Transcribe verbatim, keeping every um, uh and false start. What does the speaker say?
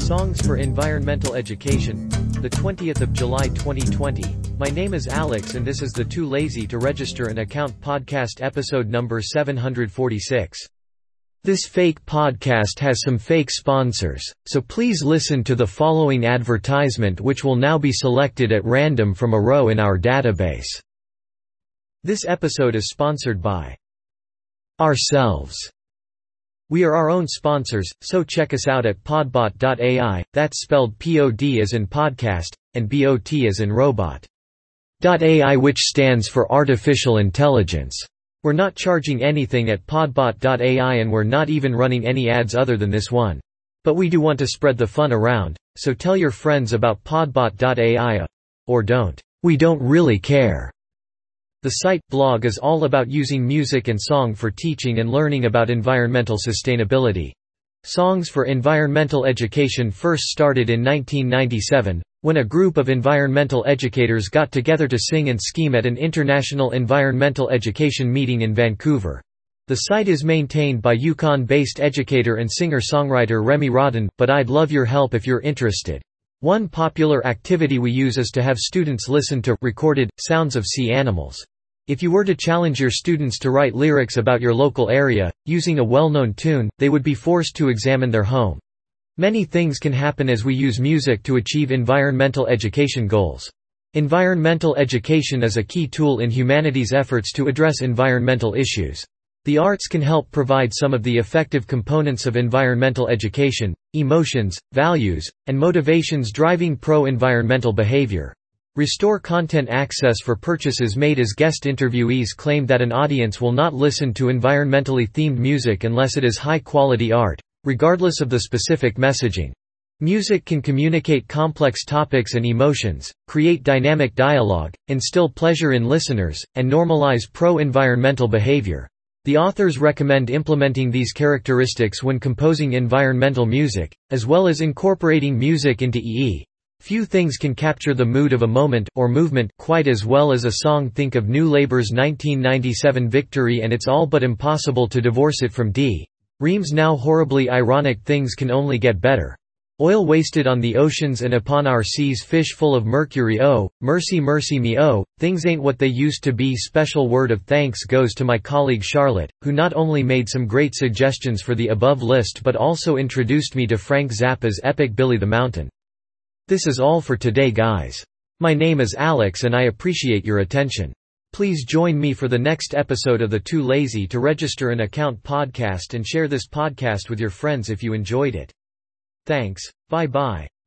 Songs for Environmental Education, the twentieth of July twenty twenty. My name is Alex and this is the Too Lazy to Register an Account podcast episode number seven hundred forty-six. This fake podcast has some fake sponsors, so please listen to the following advertisement which will now be selected at random from a row in our database. This episode is sponsored by ourselves. We are our own sponsors, so check us out at podbot dot A I, that's spelled P O D as in podcast, and B O T as in robot. .A I, which stands for Artificial Intelligence. We're not charging anything at podbot dot A I and we're not even running any ads other than this one. But we do want to spread the fun around, so tell your friends about podbot dot A I. Or don't. We don't really care. The site, blog is all about using music and song for teaching and learning about environmental sustainability. Songs for Environmental Education first started in nineteen ninety-seven, when a group of environmental educators got together to sing and scheme at an international environmental education meeting in Vancouver. The site is maintained by Yukon-based educator and singer-songwriter Remy Rodden, but I'd love your help if you're interested. One popular activity we use is to have students listen to recorded sounds of sea animals. If you were to challenge your students to write lyrics about your local area, using a well-known tune, they would be forced to examine their home. Many things can happen as we use music to achieve environmental education goals. Environmental education is a key tool in humanity's efforts to address environmental issues. The arts can help provide some of the effective components of environmental education: emotions, values, and motivations driving pro-environmental behavior. Restore content access for purchases made as guest interviewees claim that an audience will not listen to environmentally themed music unless it is high-quality art, regardless of the specific messaging. Music can communicate complex topics and emotions, create dynamic dialogue, instill pleasure in listeners, and normalize pro-environmental behavior. The authors recommend implementing these characteristics when composing environmental music, as well as incorporating music into E E. Few things can capture the mood of a moment, or movement, quite as well as a song. Think of New Labour's nineteen ninety-seven Victory and it's all but impossible to divorce it from D. Ream's now horribly ironic Things Can Only Get Better. Oil wasted on the oceans and upon our seas, fish full of mercury, oh, mercy mercy me, oh, things ain't what they used to be. Special word of thanks goes to my colleague Charlotte, who not only made some great suggestions for the above list but also introduced me to Frank Zappa's epic Billy the Mountain. This is all for today, guys. My name is Alex and I appreciate your attention. Please join me for the next episode of the Too Lazy to Register an Account podcast and share this podcast with your friends if you enjoyed it. Thanks, bye bye.